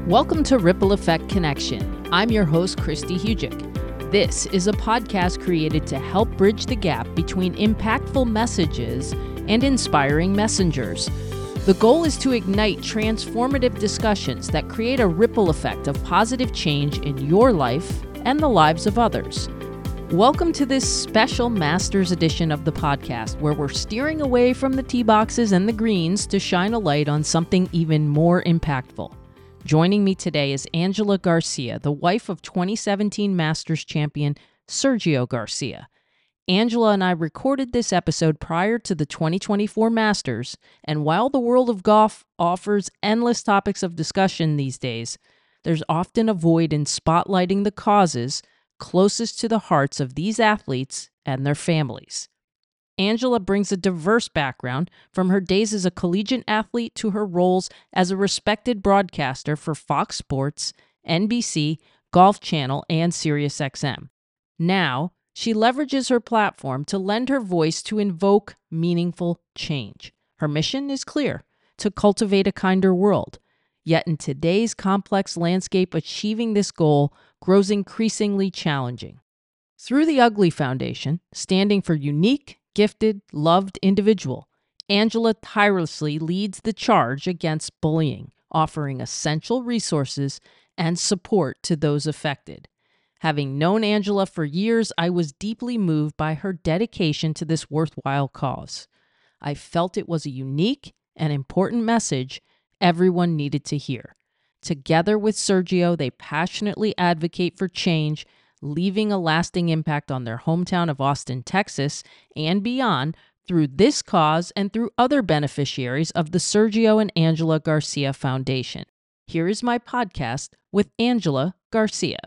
Welcome to Ripple Effect Connection. I'm your host, Christy Hugic. This is a podcast created to help bridge the gap between impactful messages and inspiring messengers. The goal is to ignite transformative discussions that create a ripple effect of positive change in your life and the lives of others. Welcome to this special Masters edition of the podcast, where we're steering away from the tee boxes and the greens to shine a light on something even more impactful. Joining me today is Angela Garcia, the wife of 2017 Masters champion Sergio Garcia. Angela and I recorded this episode prior to the 2024 Masters, and while the world of golf offers endless topics of discussion these days, there's often a void in spotlighting the causes closest to the hearts of these athletes and their families. Angela brings a diverse background, from her days as a collegiate athlete to her roles as a respected broadcaster for Fox Sports, NBC, Golf Channel, and SiriusXM. Now, she leverages her platform to lend her voice to invoke meaningful change. Her mission is clear: to cultivate a kinder world. Yet in today's complex landscape, achieving this goal grows increasingly challenging. Through the Ugly Foundation, standing for unique, gifted, loved individual, Angela tirelessly leads the charge against bullying, offering essential resources and support to those affected. Having known Angela for years, I was deeply moved by her dedication to this worthwhile cause. I felt it was a unique and important message everyone needed to hear. Together with Sergio, they passionately advocate for change, leaving a lasting impact on their hometown of Austin, Texas, and beyond through this cause and through other beneficiaries of the Sergio and Angela Garcia Foundation. Here is my podcast with Angela Garcia.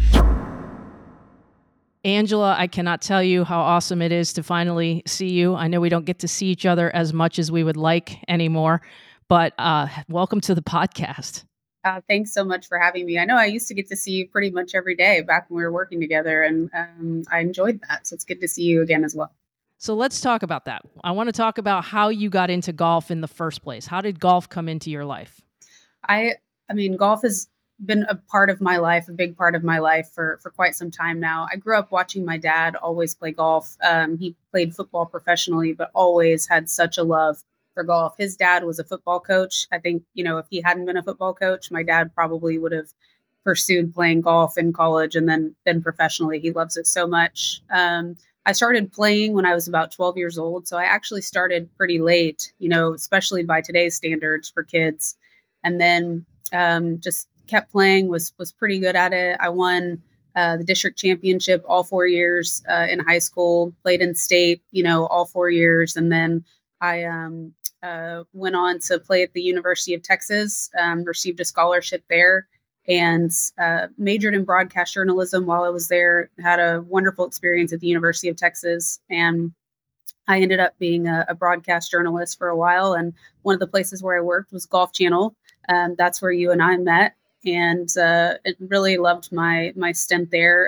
Angela, I cannot tell you how awesome it is to finally see you. I know we don't get to see each other as much as we would like anymore, but welcome to the podcast. Thanks so much for having me. I know I used to get to see you pretty much every day back when we were working together, and I enjoyed that. So it's good to see you again as well. So let's talk about that. I want to talk about how you got into golf in the first place. How did golf come into your life? I mean, golf has been a part of my life, a big part of my life for quite some time now. I grew up watching my dad always play golf. He played football professionally, but always had such a love for golf. His dad was a football coach. I think, if he hadn't been a football coach, my dad probably would have pursued playing golf in college and then professionally. He loves it so much. I started playing when I was about 12 years old. So I actually started pretty late, especially by today's standards for kids. And then just kept playing, was pretty good at it. I won the district championship all 4 years in high school, played in state, all 4 years. And then I went on to play at the University of Texas, received a scholarship there, and majored in broadcast journalism while I was there. Had a wonderful experience at the University of Texas, and I ended up being a broadcast journalist for a while. And one of the places where I worked was Golf Channel. That's where you and I met, and it really loved my stint there.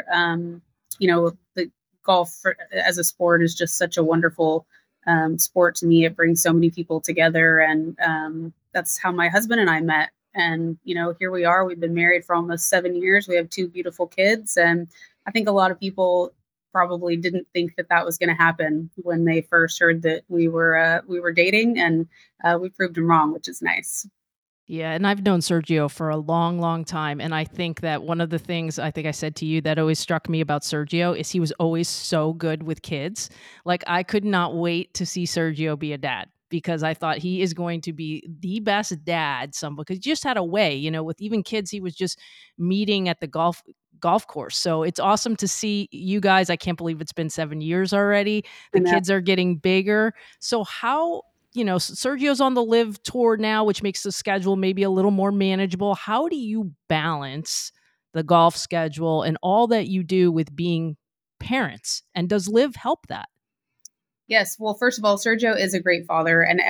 The golf as a sport is just such a wonderful sport to me. It brings so many people together, and that's how my husband and I met. And here we are. We've been married for almost 7 years. We have 2 beautiful kids, and I think a lot of people probably didn't think that was going to happen when they first heard that we were dating, and we proved them wrong, which is nice. Yeah, and I've known Sergio for a long, long time, and I think that one of the things I think I said to you that always struck me about Sergio is he was always so good with kids. Like, I could not wait to see Sergio be a dad, because I thought he is going to be the best dad, because he just had a way, with even kids he was just meeting at the golf course. So it's awesome to see you guys. I can't believe it's been 7 years already. The kids are getting bigger. So how... Sergio's on the LIV Tour now, which makes the schedule maybe a little more manageable. How do you balance the golf schedule and all that you do with being parents? And does LIV help that? Yes. Well, first of all, Sergio is a great father, and every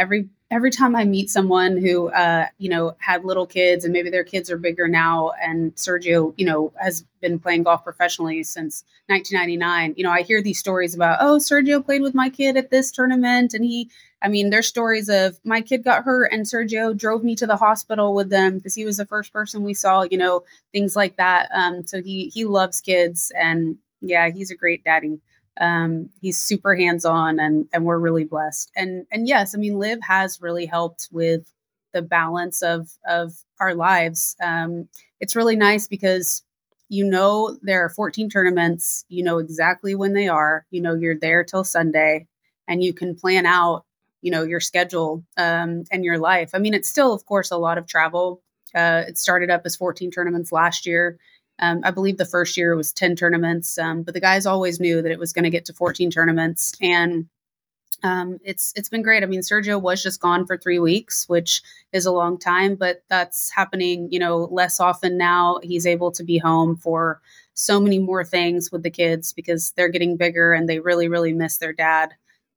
every time I meet someone who, had little kids and maybe their kids are bigger now, and Sergio, has been playing golf professionally since 1999, I hear these stories about, oh, Sergio played with my kid at this tournament. And there's stories of my kid got hurt and Sergio drove me to the hospital with them because he was the first person we saw, things like that. So he loves kids, and yeah, he's a great daddy. He's super hands-on, and we're really blessed. And yes, Liv has really helped with the balance of our lives. It's really nice because there are 14 tournaments, exactly when they are, you're there till Sunday, and you can plan out, your schedule, and your life. It's still, of course, a lot of travel. It started up as 14 tournaments last year. I believe the first year was 10 tournaments, but the guys always knew that it was going to get to 14 tournaments. And it's been great. Sergio was just gone for 3 weeks, which is a long time, but that's happening, less often now. He's able to be home for so many more things with the kids because they're getting bigger and they really, really miss their dad.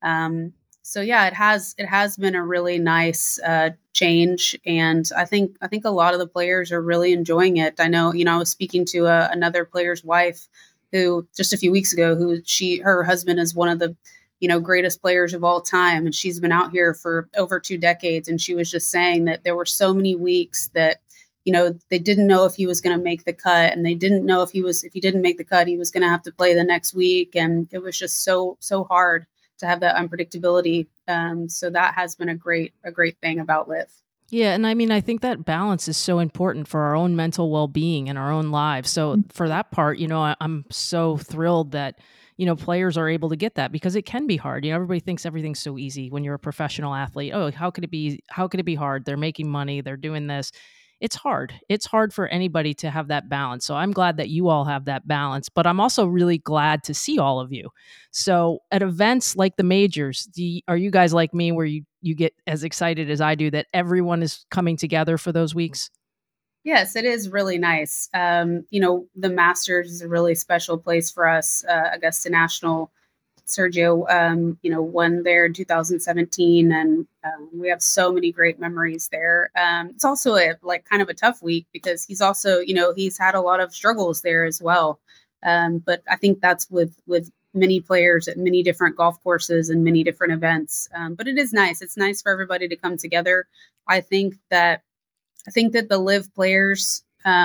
So yeah, it has been a really nice change, and I think a lot of the players are really enjoying it. I know, I was speaking to another player's wife who just a few weeks ago, her husband is one of the greatest players of all time, and she's been out here for over 2 decades, and she was just saying that there were so many weeks that they didn't know if he was going to make the cut, and they didn't know if he didn't make the cut, he was going to have to play the next week, and it was just so hard to have that unpredictability. So that has been a great thing about Liv. Yeah, and I think that balance is so important for our own mental well-being and our own lives. So for that part, I'm so thrilled that players are able to get that, because it can be hard. Everybody thinks everything's so easy when you're a professional athlete. Oh, how could it be? How could it be hard? They're making money. They're doing this. It's hard. It's hard for anybody to have that balance. So I'm glad that you all have that balance, but I'm also really glad to see all of you. So at events like the majors, are you guys like me where you get as excited as I do that everyone is coming together for those weeks? Yes, it is really nice. The Masters is a really special place for us. Augusta National, Sergio, won there in 2017, and we have so many great memories there. It's also kind of a tough week because he's also, he's had a lot of struggles there as well. But I think that's with many players at many different golf courses and many different events. But it is nice. It's nice for everybody to come together. I think that the Live players,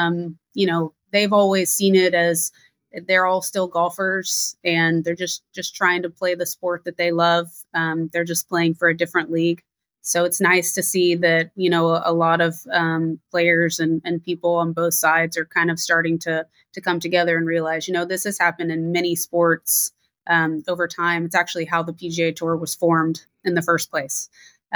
they've always seen it as they're all still golfers, and they're just trying to play the sport that they love. They're just playing for a different league. So it's nice to see that, a lot of players and people on both sides are kind of starting to come together and realize, this has happened in many sports over time. It's actually how the PGA Tour was formed in the first place.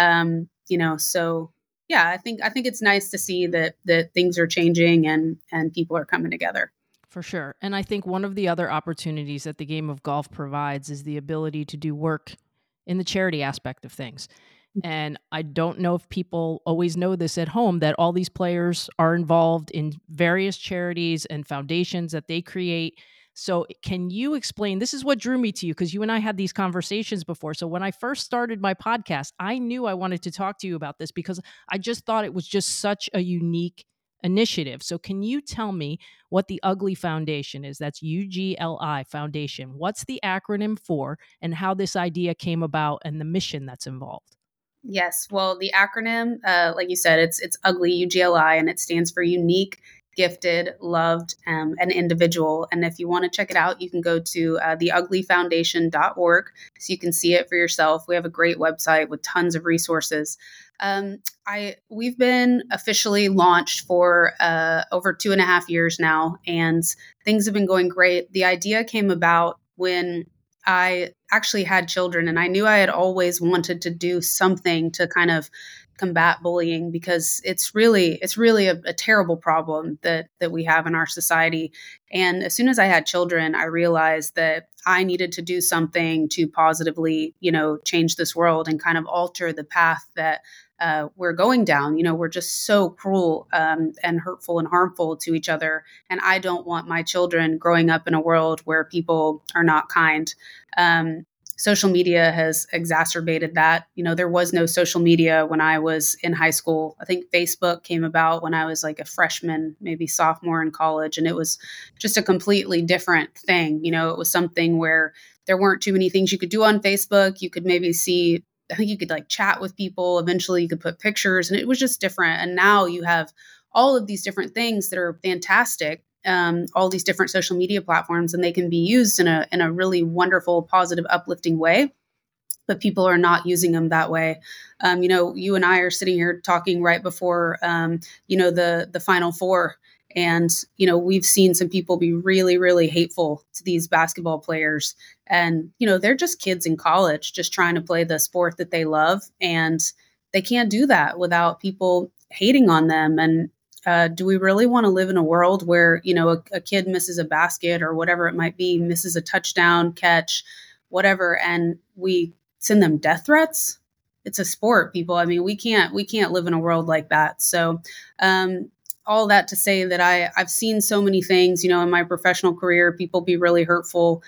So yeah, I think it's nice to see that things are changing and people are coming together. For sure. And I think one of the other opportunities that the game of golf provides is the ability to do work in the charity aspect of things. And I don't know if people always know this at home, that all these players are involved in various charities and foundations that they create. So, can you explain? This is what drew me to you, because you and I had these conversations before. So, when I first started my podcast, I knew I wanted to talk to you about this because I just thought it was just such a unique initiative. So, can you tell me what the Ugly Foundation is? That's UGLI Foundation. What's the acronym for, and how this idea came about and the mission that's involved? Yes. Well, the acronym, like you said, it's UGLI, UGLI, and it stands for Unique, Gifted, Loved, and Individual. And if you want to check it out, you can go to theuglyfoundation.org so you can see it for yourself. We have a great website with tons of resources. We've been officially launched for over 2.5 years now, and things have been going great. The idea came about when I actually had children, and I knew I had always wanted to do something to kind of combat bullying, because it's really a terrible problem that we have in our society. And as soon as I had children, I realized that I needed to do something to positively, change this world and kind of alter the path that we're going down. We're just so cruel and hurtful and harmful to each other. And I don't want my children growing up in a world where people are not kind. Um, social media has exacerbated that. There was no social media when I was in high school. I think Facebook came about when I was like a freshman, maybe sophomore in college, and it was just a completely different thing. It was something where there weren't too many things you could do on Facebook. You could maybe see, I think you could like chat with people. Eventually you could put pictures, and it was just different. And now you have all of these different things that are fantastic, all these different social media platforms, and they can be used in a really wonderful, positive, uplifting way. But people are not using them that way. You and I are sitting here talking right before, the Final Four. And, we've seen some people be really, really hateful to these basketball players. And, they're just kids in college just trying to play the sport that they love. And they can't do that without people hating on them. And do we really want to live in a world where, a kid misses a basket or whatever it might be, misses a touchdown catch, whatever, and we send them death threats? It's a sport, people. I mean, we can't live in a world like that. So, all that to say that I've seen so many things, in my professional career, people be really hurtful,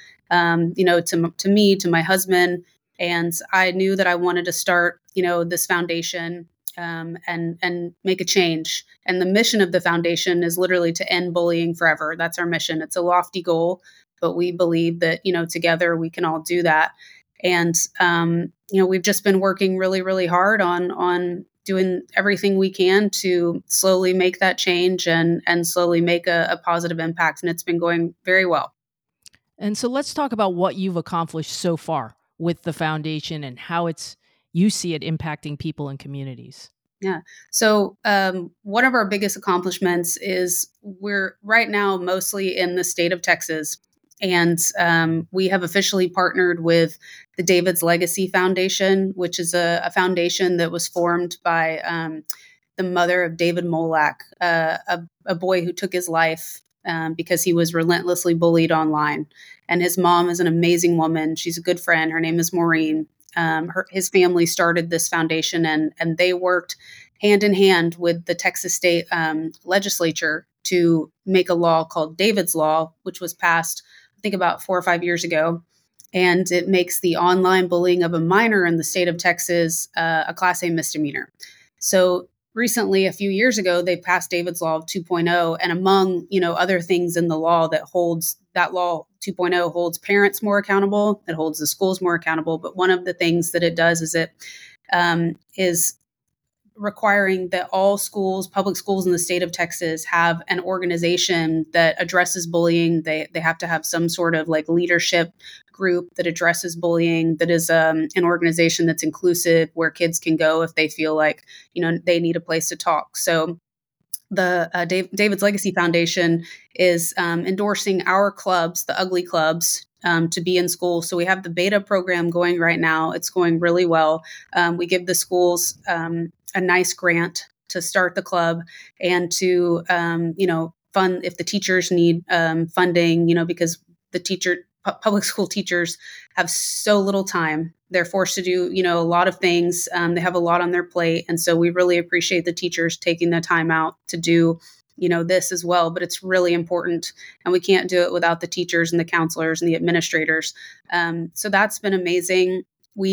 to me, to my husband. And I knew that I wanted to start, this foundation, and make a change. And the mission of the foundation is literally to end bullying forever. That's our mission. It's a lofty goal, but we believe that, together we can all do that. And, we've just been working really, really hard on doing everything we can to slowly make that change and slowly make a positive impact. And it's been going very well. And so let's talk about what you've accomplished so far with the foundation and how you see it impacting people and communities. Yeah. So one of our biggest accomplishments is we're right now mostly in the state of Texas. And we have officially partnered with the David's Legacy Foundation, which is a foundation that was formed by the mother of David Molak, a boy who took his life because he was relentlessly bullied online. And his mom is an amazing woman. She's a good friend. Her name is Maureen. His family started this foundation, and they worked hand in hand with the Texas state legislature to make a law called David's Law, which was passed, I think, about 4 or 5 years ago. And it makes the online bullying of a minor in the state of Texas a Class A misdemeanor. So recently, a few years ago, they passed David's Law 2.0, and among other things in the law that law 2.0 holds parents more accountable, it holds the schools more accountable. But one of the things that it does is it is requiring that all schools, public schools in the state of Texas, have an organization that addresses bullying. They have to have some sort of like leadership group that addresses bullying, that is an organization that's inclusive, where kids can go if they feel like, they need a place to talk. So the David's Legacy Foundation is endorsing our clubs, the Ugly Clubs, to be in school. So we have the beta program going right now. It's going really well. We give the schools a nice grant to start the club and to, fund if the teachers need funding, because public school teachers have so little time. They're forced to do, a lot of things. They have a lot on their plate. And so we really appreciate the teachers taking the time out to do, this as well. But it's really important. And we can't do it without the teachers and the counselors and the administrators. So that's been amazing.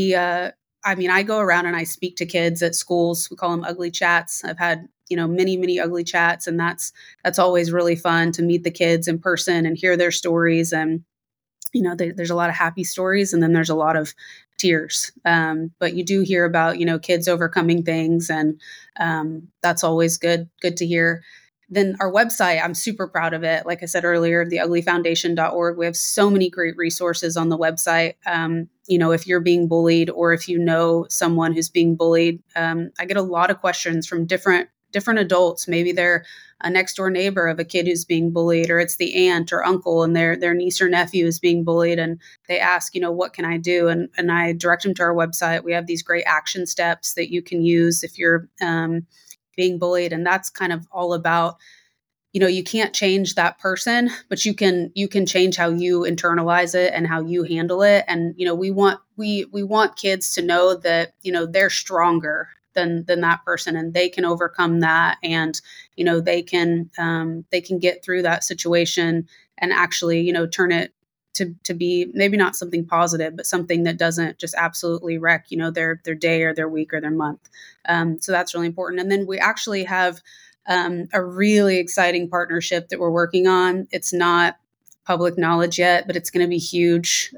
I go around and I speak to kids at schools. We call them ugly chats. I've had, many, many ugly chats. And that's always really fun to meet the kids in person and hear their stories. And there's a lot of happy stories, and then there's a lot of tears. But you do hear about, kids overcoming things, and that's always good to hear. Then our website, I'm super proud of it. Like I said earlier, theuglyfoundation.org. We have so many great resources on the website. If you're being bullied, or if you know someone who's being bullied, I get a lot of questions from different adults. Maybe they're a next door neighbor of a kid who's being bullied, or it's the aunt or uncle and their niece or nephew is being bullied. And they ask, what can I do? And I direct them to our website. We have these great action steps that you can use if you're being bullied. And that's kind of all about, you can't change that person, but you can change how you internalize it and how you handle it. And, we want kids to know that, they're stronger than that person, and they can overcome that. And, they can get through that situation and actually, turn it to be maybe not something positive, but something that doesn't just absolutely wreck, their day or their week or their month. So that's really important. And then we actually have a really exciting partnership that we're working on. It's not public knowledge yet, but it's going to be huge.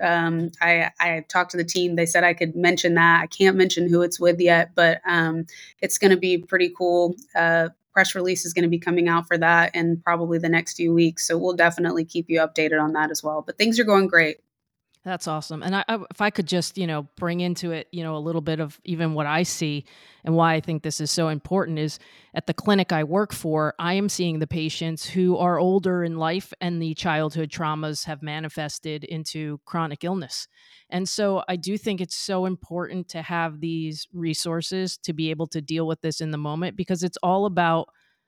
I talked to the team. They said I could mention that. I can't mention who it's with yet, but it's going to be pretty cool. Press release is going to be coming out for that in probably the next few weeks. So we'll definitely keep you updated on that as well. But things are going great. That's awesome. And if I could just, bring into it, a little bit of even what I see and why I think this is so important is at the clinic I work for, I am seeing the patients who are older in life and the childhood traumas have manifested into chronic illness. And so I do think it's so important to have these resources to be able to deal with this in the moment, because it's all about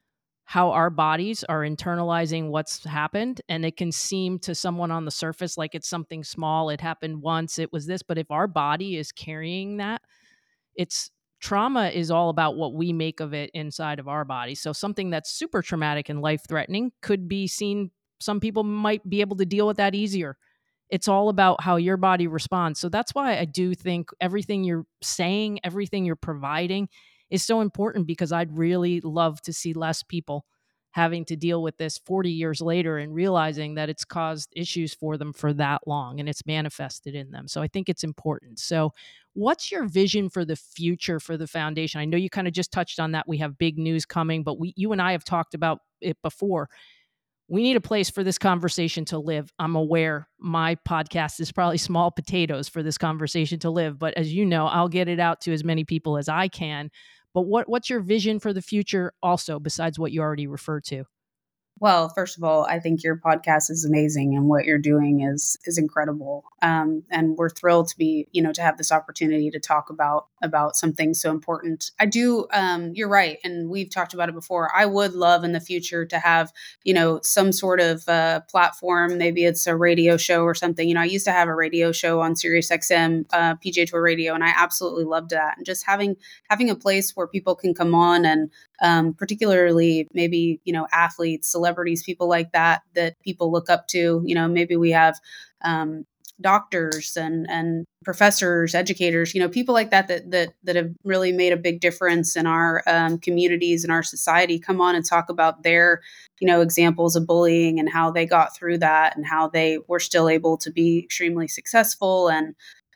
how our bodies are internalizing what's happened. And it can seem to someone on the surface like it's something small. It happened once, it was this. But if our body is carrying that, it's trauma is all about what we make of it inside of our body. So something that's super traumatic and life threatening could be seen, some people might be able to deal with that easier. It's all about how your body responds. So that's why I do think everything you're saying, everything you're providing is so important, because I'd really love to see less people having to deal with this 40 years later and realizing that it's caused issues for them for that long and it's manifested in them. So I think it's important. So what's your vision for the future for the foundation? I know you kind of just touched on that. We have big news coming, but you and I have talked about it before. We need a place for this conversation to live. I'm aware my podcast is probably small potatoes for this conversation to live, but as you know, I'll get it out to as many people as I can. But what's your vision for the future also, besides what you already referred to? Well, first of all, I think your podcast is amazing, and what you're doing is incredible. And we're thrilled to be, to have this opportunity to talk about something so important. I do. You're right, and we've talked about it before. I would love in the future to have, some sort of platform. Maybe it's a radio show or something. I used to have a radio show on Sirius XM, PJ Tour Radio, and I absolutely loved that. And just having a place where people can come on and particularly maybe, athletes, celebrities, people like that people look up to. Maybe we have doctors and professors, educators, people like that have really made a big difference in our communities and our society come on and talk about their, examples of bullying and how they got through that and how they were still able to be extremely successful. And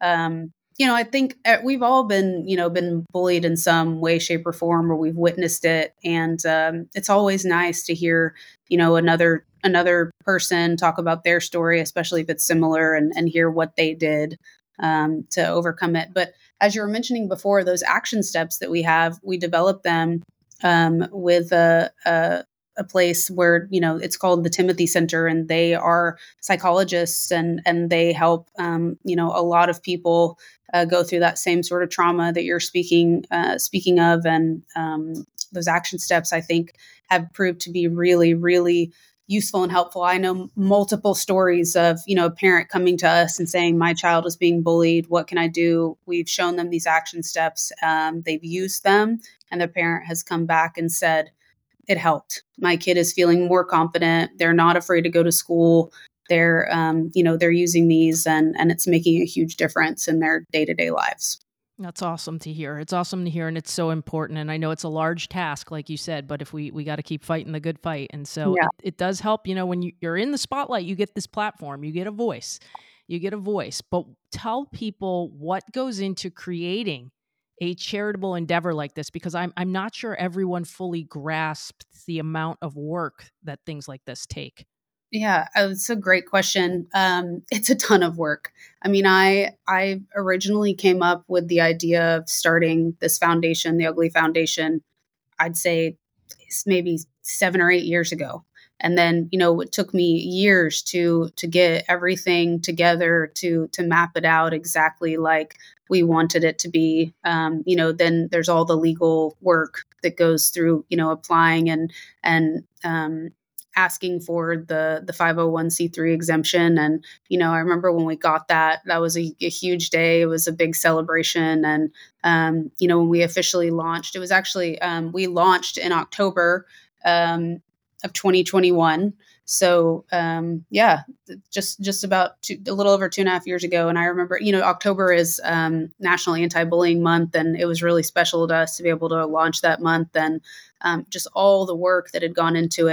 I think we've all been bullied in some way, shape, or form, or we've witnessed it. And it's always nice to hear, another person talk about their story, especially if it's similar, and hear what they did to overcome it. But as you were mentioning before, those action steps that we developed them with a place where, it's called the Timothy Center, and they are psychologists and they help, a lot of people go through that same sort of trauma that you're speaking of. And those action steps, I think, have proved to be really, really useful and helpful. I know multiple stories of, a parent coming to us and saying, my child is being bullied. What can I do? We've shown them these action steps. They've used them, and the parent has come back and said, it helped. My kid is feeling more confident. They're not afraid to go to school. They're, they're using these, and it's making a huge difference in their day-to-day lives. That's awesome to hear. It's awesome to hear, and it's so important. And I know it's a large task, like you said, but if we got to keep fighting the good fight. And so Yeah. it does help, when you're in the spotlight, you get this platform, you get a voice, but tell people what goes into creating a charitable endeavor like this, because I'm not sure everyone fully grasps the amount of work that things like this take. Yeah, it's a great question. It's a ton of work. I mean, I originally came up with the idea of starting this foundation, the Ugly Foundation, I'd say it's maybe 7 or 8 years ago. And then, it took me years to get everything together, to map it out exactly like we wanted it to be. Then there's all the legal work that goes through, applying and asking for the 501c3 exemption. And, I remember when we got that was a huge day. It was a big celebration. And, when we officially launched, it was actually, we launched in October of 2021. So yeah, just about a little over 2.5 years ago. And I remember, October is National Anti-Bullying Month, and it was really special to us to be able to launch that month. And just all the work that had gone into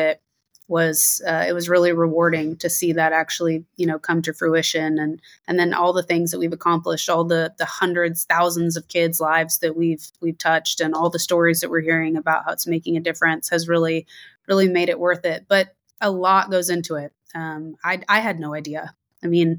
it was really rewarding to see that actually come to fruition, and then all the things that we've accomplished, all the hundreds, thousands of kids' lives that we've touched, and all the stories that we're hearing about how it's making a difference has really made it worth it. But a lot goes into it. I had no idea. I mean,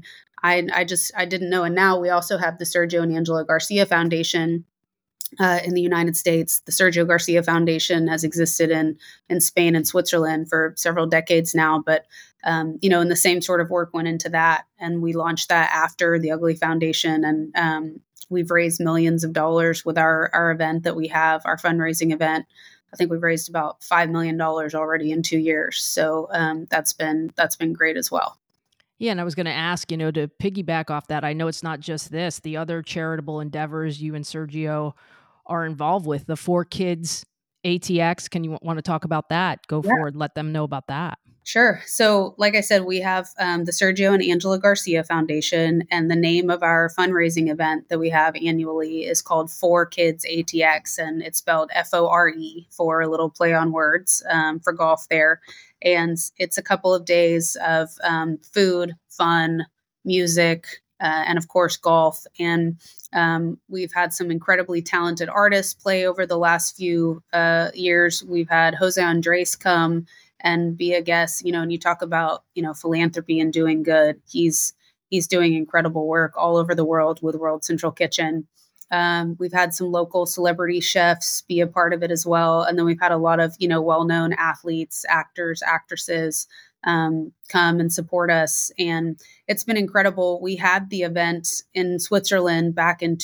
I didn't know. And now we also have the Sergio and Angela Garcia Foundation in the United States. The Sergio Garcia Foundation has existed in Spain and Switzerland for several decades now, but and the same sort of work went into that, and we launched that after the Ugly Foundation, and we've raised millions of dollars with our event that we have, our fundraising event. I think we've raised about $5 million already in 2 years, so that's been great as well. Yeah, and I was going to ask, to piggyback off that, I know it's not just this, the other charitable endeavors you and Sergio are involved with, the 4Kids ATX. Can you want to talk about that? Go forward, let them know about that. Sure. So, like I said, we have the Sergio and Angela Garcia Foundation, and the name of our fundraising event that we have annually is called 4Kids ATX, and it's spelled FORE, for a little play on words, for golf there. And it's a couple of days of food, fun, music, and of course, golf. And we've had some incredibly talented artists play over the last few years. We've had Jose Andres come and be a guest, and you talk about, philanthropy and doing good. He's doing incredible work all over the world with World Central Kitchen. We've had some local celebrity chefs be a part of it as well. And then we've had a lot of, well-known athletes, actors, actresses come and support us. And it's been incredible. We had the event in Switzerland back in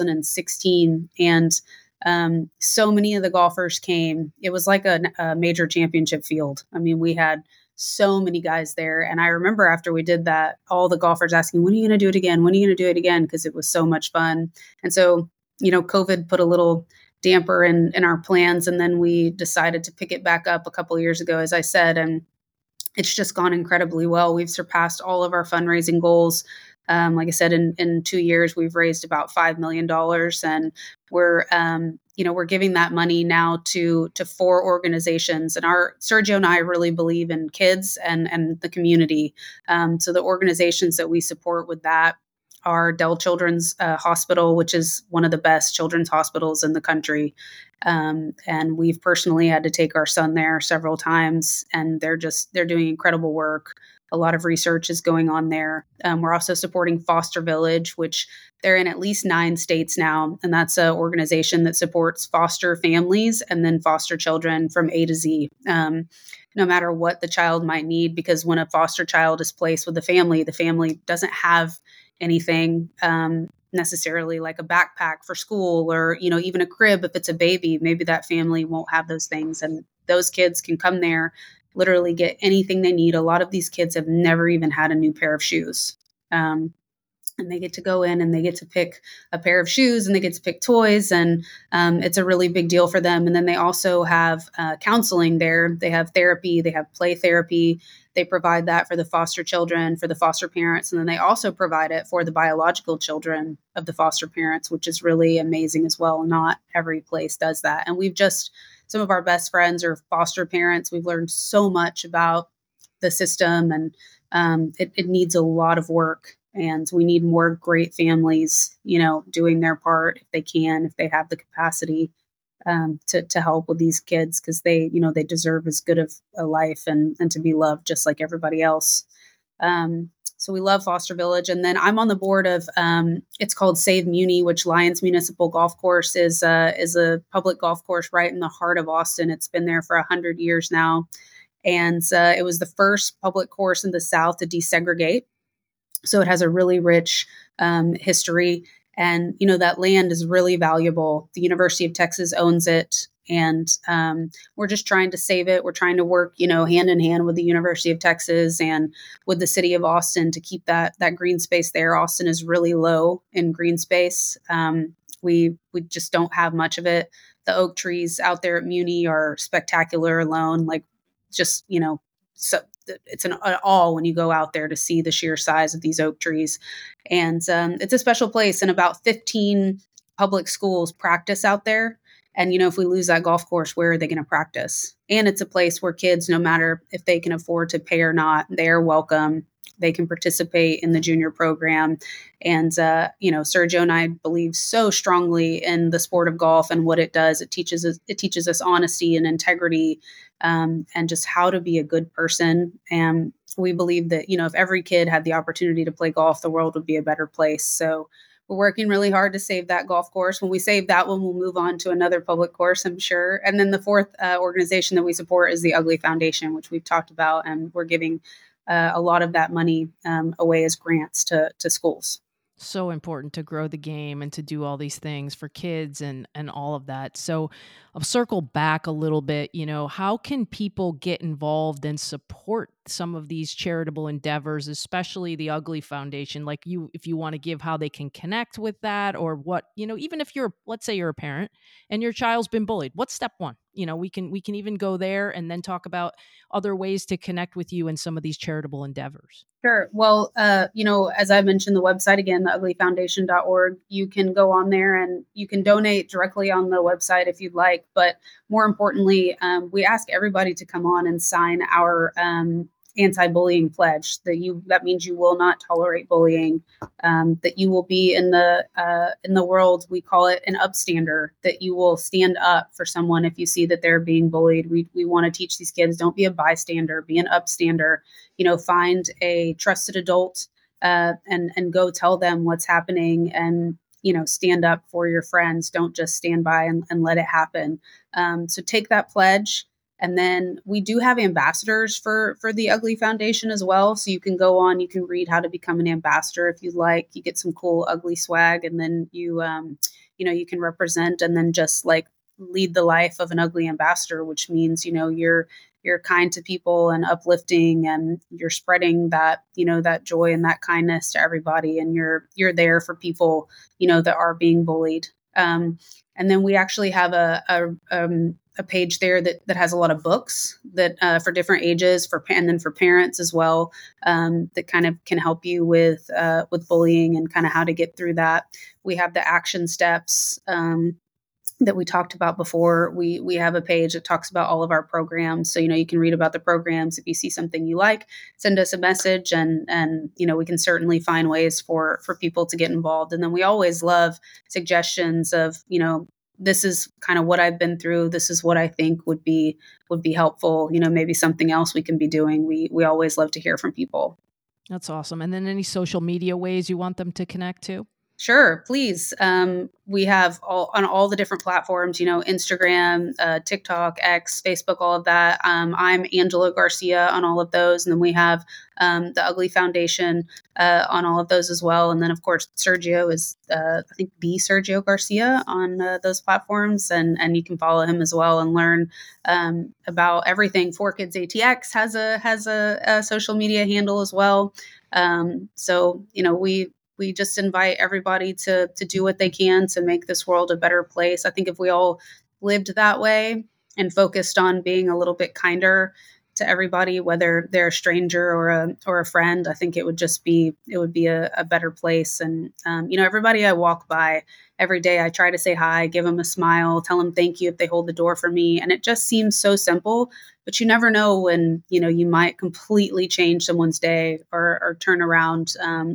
2016, and so many of the golfers came. It was like a major championship field. I mean, we had so many guys there. And I remember after we did that, all the golfers asking, when are you going to do it again? When are you going to do it again? Because it was so much fun. And so, COVID put a little damper in our plans. And then we decided to pick it back up a couple of years ago, as I said, and it's just gone incredibly well. We've surpassed all of our fundraising goals. Like I said, in 2 years, we've raised about $5 million, and we're giving that money now to 4 organizations. And our Sergio and I really believe in kids and the community. So the organizations that we support with that are Dell Children's Hospital, which is one of the best children's hospitals in the country. And we've personally had to take our son there several times, and they're doing incredible work. A lot of research is going on there. We're also supporting Foster Village, which they're in at least 9 states now. And that's an organization that supports foster families and then foster children from A to Z, no matter what the child might need. Because when a foster child is placed with the family doesn't have anything necessarily like a backpack for school, or, even a crib. If it's a baby, maybe that family won't have those things. And those kids can come there, literally get anything they need. A lot of these kids have never even had a new pair of shoes. And they get to go in and they get to pick a pair of shoes, and they get to pick toys. And it's a really big deal for them. And then they also have counseling there. They have therapy, they have play therapy. They provide that for the foster children, for the foster parents. And then they also provide it for the biological children of the foster parents, which is really amazing as well. Not every place does that. And some of our best friends are foster parents. We've learned so much about the system, and it needs a lot of work. And we need more great families, doing their part if they can, if they have the capacity to help with these kids, because they deserve as good of a life and to be loved just like everybody else. So we love Foster Village. And then I'm on the board of, it's called Save Muni, which Lions Municipal Golf Course is a public golf course right in the heart of Austin. It's been there for 100 years now. And it was the first public course in the South to desegregate. So it has a really rich history. And, that land is really valuable. The University of Texas owns it. And we're just trying to save it. We're trying to work, hand in hand with the University of Texas and with the city of Austin to keep that green space there. Austin is really low in green space. We just don't have much of it. The oak trees out there at Muni are spectacular alone. Like, just, so it's an awe when you go out there to see the sheer size of these oak trees. And it's a special place, and about 15 public schools practice out there. And, if we lose that golf course, where are they going to practice? And it's a place where kids, no matter if they can afford to pay or not, they're welcome. They can participate in the junior program. And, Sergio and I believe so strongly in the sport of golf and what it does. It teaches us honesty and integrity, and just how to be a good person. And we believe that, if every kid had the opportunity to play golf, the world would be a better place. So we're working really hard to save that golf course. When we save that one, we'll move on to another public course, I'm sure. And then the fourth organization that we support is the Ugly Foundation, which we've talked about, and we're giving a lot of that money away as grants to schools. So important to grow the game and to do all these things for kids and all of that. So I'll circle back a little bit. How can people get involved and support some of these charitable endeavors, especially the Ugly Foundation? Like, if you want to give how they can connect with that, or what, even if let's say you're a parent and your child's been bullied, what's step one? We can even go there and then talk about other ways to connect with you in some of these charitable endeavors. Sure. Well, as I mentioned, the website again, theuglyfoundation.org, you can go on there and you can donate directly on the website if you'd like. But more importantly, we ask everybody to come on and sign our anti-bullying pledge. That means you will not tolerate bullying. That you will be in the world, we call it an upstander. That you will stand up for someone if you see that they're being bullied. We want to teach these kids, don't be a bystander, be an upstander. Find a trusted adult and go tell them what's happening, and stand up for your friends. Don't just stand by and let it happen. So take that pledge. And then we do have ambassadors for the Ugly Foundation as well. So you can go on, you can read how to become an ambassador if you like. You get some cool ugly swag, and then you can represent and then just like lead the life of an ugly ambassador, which means, you're kind to people and uplifting, and you're spreading that, that joy and that kindness to everybody. And you're there for people, that are being bullied. And then we actually have a page there that has a lot of books that for different ages, and then for parents as well, that kind of can help you with bullying and kind of how to get through that. We have the action steps that we talked about before. We have a page that talks about all of our programs. So, you can read about the programs. If you see something you like, send us a message, and we can certainly find ways for people to get involved. And then we always love suggestions of, this is kind of what I've been through. This is what I think would be helpful. Maybe something else we can be doing. We always love to hear from people. That's awesome. And then any social media ways you want them to connect to? Sure, please. We have on all the different platforms, Instagram, TikTok, X, Facebook, all of that. I'm Angela Garcia on all of those. And then we have the Ugly Foundation on all of those as well. And then, of course, Sergio is, I think, the Sergio Garcia on those platforms. And you can follow him as well and learn about everything. 4Kids ATX has a social media handle as well. So, we just invite everybody to do what they can to make this world a better place. I think if we all lived that way and focused on being a little bit kinder to everybody, whether they're a stranger or a friend, I think it would be a better place. And everybody I walk by every day, I try to say hi, give them a smile, tell them thank you if they hold the door for me. And it just seems so simple, but you never know when you might completely change someone's day or turn it around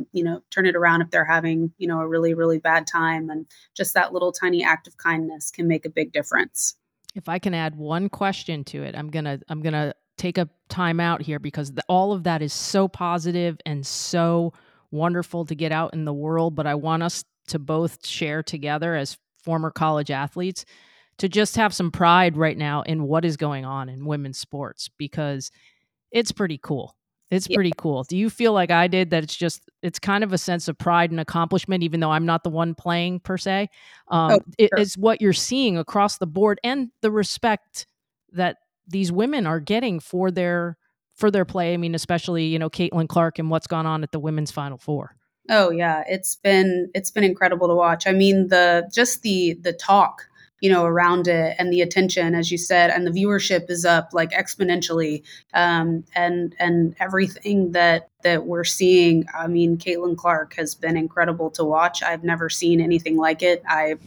if they're having a really, really bad time. And just that little tiny act of kindness can make a big difference. If I can add one question to it, I'm gonna take a time out here, because all of that is so positive and so wonderful to get out in the world. But I want us to both share together as former college athletes to just have some pride right now in what is going on in women's sports, because it's pretty cool. It's pretty cool. Do you feel like I did, that it's kind of a sense of pride and accomplishment, even though I'm not the one playing per se? Sure. It's what you're seeing across the board, and the respect that these women are getting for their play. I mean, especially, Caitlin Clark and what's gone on at the women's Final Four. Oh yeah, it's been incredible to watch. I mean, the talk around it, and the attention, as you said, and the viewership is up like exponentially. And everything that we're seeing, I mean, Caitlin Clark has been incredible to watch. I've never seen anything like it. I'm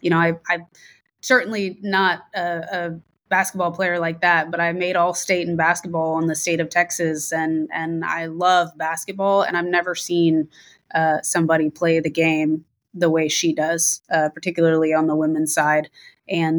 certainly not a basketball player like that, but I made All-State in basketball in the state of Texas, and I love basketball, and I've never seen somebody play the game the way she does, particularly on the women's side. And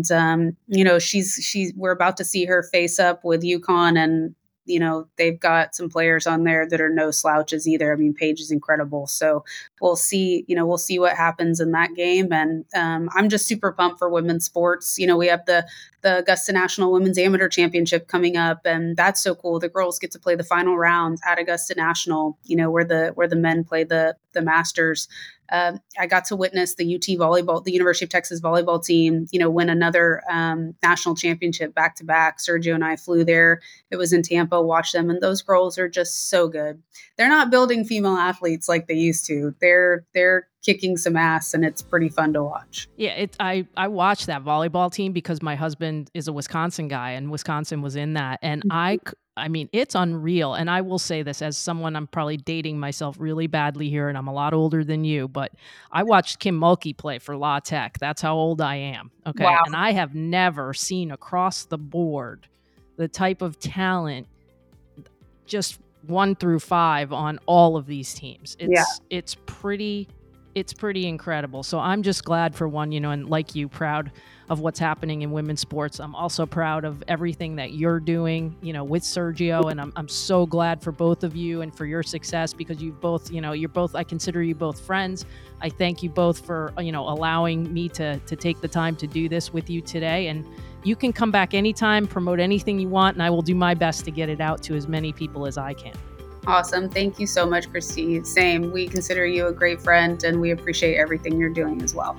we're about to see her face up with UConn, and they've got some players on there that are no slouches either. I mean, Paige is incredible. So we'll see what happens in that game. And I'm just super pumped for women's sports. We have the Augusta National Women's Amateur Championship coming up, and that's so cool. The girls get to play the final round at Augusta National, where the men play the Masters. I got to witness the the University of Texas volleyball team, win another national championship back to back. Sergio and I flew there. It was in Tampa, watched them, and those girls are just so good. They're not building female athletes like they used to. They're kicking some ass, and it's pretty fun to watch. Yeah, I watched that volleyball team because my husband is a Wisconsin guy, and Wisconsin was in that, and I mean, it's unreal. And I will say this as someone, I'm probably dating myself really badly here, and I'm a lot older than you, but I watched Kim Mulkey play for La Tech. That's how old I am. Okay. Wow. And I have never seen across the board the type of talent, just 1 through 5 on all of these teams. It's pretty incredible. So I'm just glad for one, and like you, proud of what's happening in women's sports. I'm also proud of everything that you're doing, with Sergio. And I'm so glad for both of you and for your success, because you've both, I consider you both friends. I thank you both for, allowing me to take the time to do this with you today. And you can come back anytime, promote anything you want, and I will do my best to get it out to as many people as I can. Awesome. Thank you so much, Christy. Same. We consider you a great friend, and we appreciate everything you're doing as well.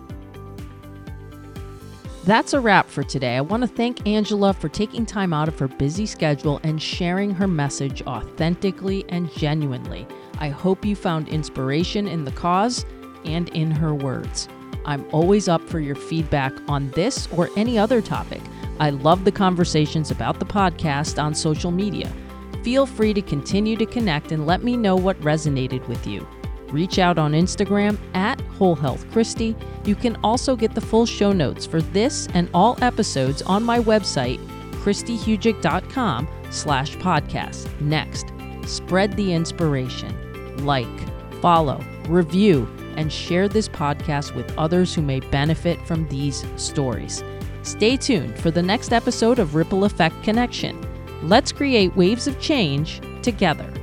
That's a wrap for today. I want to thank Angela for taking time out of her busy schedule and sharing her message authentically and genuinely. I hope you found inspiration in the cause and in her words. I'm always up for your feedback on this or any other topic. I love the conversations about the podcast on social media. Feel free to continue to connect and let me know what resonated with you. Reach out on Instagram at Whole Health Christy. You can also get the full show notes for this and all episodes on my website, christyhugic.com/podcast. Next, spread the inspiration. Like, follow, review, and share this podcast with others who may benefit from these stories. Stay tuned for the next episode of Ripple Effect Connection. Let's create waves of change together.